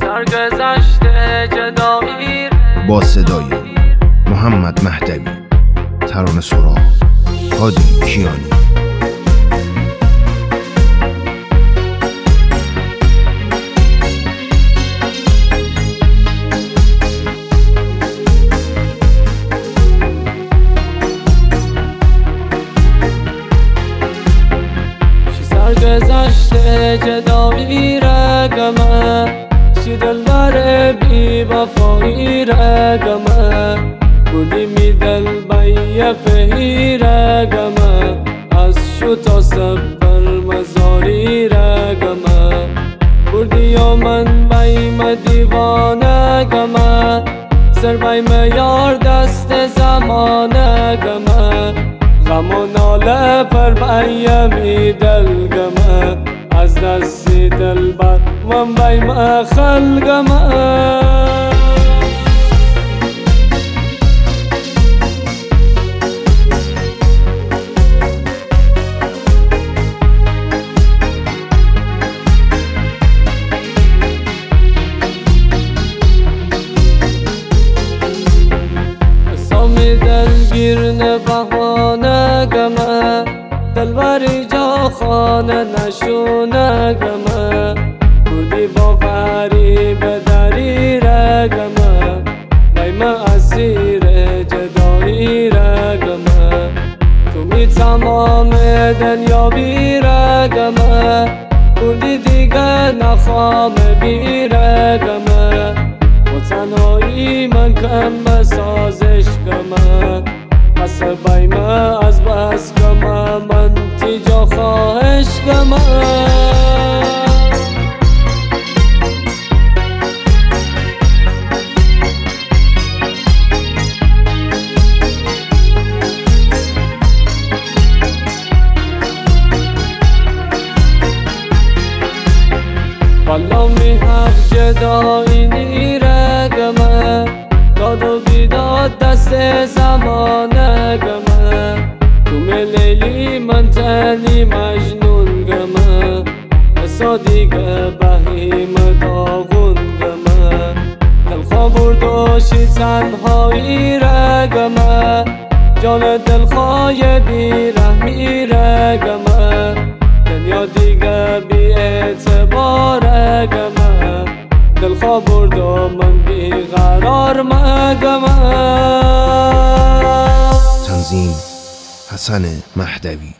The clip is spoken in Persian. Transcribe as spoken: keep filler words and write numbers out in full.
سرگذشته جدایی با صدای محمد مهدوی، ترانه سرا، هادی کیانی. سرگذشته جدایی رگمه، چی دلبر بی وفایی رگمه، گلی می دل بی پهی رگمه، از شو تا سبر مزاری رگمه، بردی یا من بیم دیوانه گمه، سر بیم یار دست زمانه گمه، غم و ناله پر بیمی دلگمه، از دستی دل بر من بیم خلگمه. سامی دلگیر نبهانه گمه، دلبری جا خانه نشونه گمه، بودی با غریب دری رگمه، بیم اسیر جدایی رگمه، تو می تمام دنیا بی رگمه، بودی دیگه نخوام بی رگمه، و تنهایی من کم بسازش گمه، پس بیمه از بس گمه، من تیجا خواهش گمه. والا می حق جدایی نیره گمه، داد و بیداد دست زمانه گمه، تو می لیلی من تنی مجنون گمه، بسا دیگه بهیم داغون گمه، دلخوا برداشی تنهایی رگمه، جان دلخوای بی رحمی رگمه، دنیا دیگه بی اعتبار گمه، دلخوا برد و من بی قرار مگمه. تنظیم حسن مهدوی.